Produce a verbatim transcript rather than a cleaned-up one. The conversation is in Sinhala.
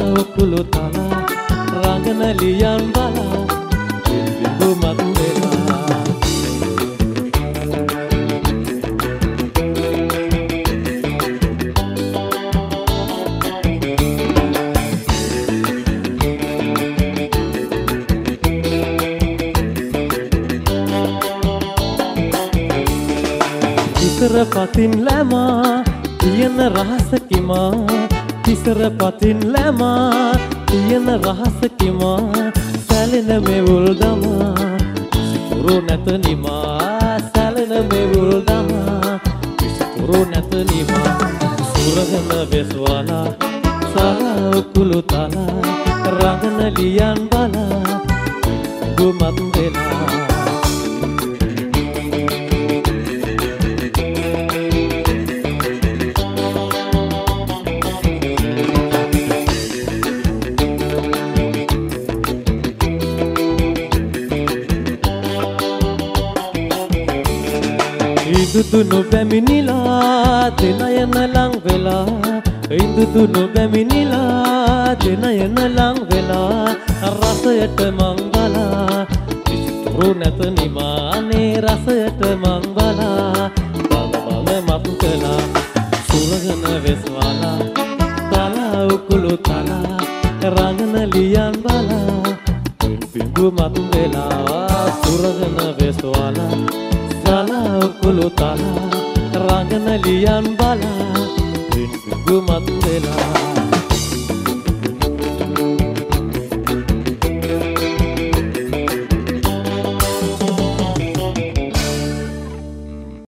උකුළු තලා රංගන ලියන් බලා බිඳු මත් වෙලා තිසර පතින් ලැමා තියෙන රහස කිමා තිසර පතින් ලැමා තියෙන රහස කිමා සැලෙන මෙවුල් දමා විසිතුරු නැත නිමා සැලෙන මෙවුල් දමා විසිතුරු නැත නිමා සුරගන වෙස්වාලා සලා උකුළු තලා රඟන ලියන් බලා දුමත් වෙලා ඉදුදුනු පැමිණිලා දෙනයන ලං වෙලා ඉදුදුනු පැමිණිලා දෙනයන ලං වෙලා රසයට මංගලා විසිතුරු නැත නිමානේ රසයට මංගලා බබම මත් කළා සුරගන වෙස්වාලා තලා උකුළු තලා රංගන ලියන් බලා බිඳු මත් වෙලා සුරගන වෙස්වාලා තලා උකුළු තලා රංගන ලියන් බලා බිඳු මත් වෙලා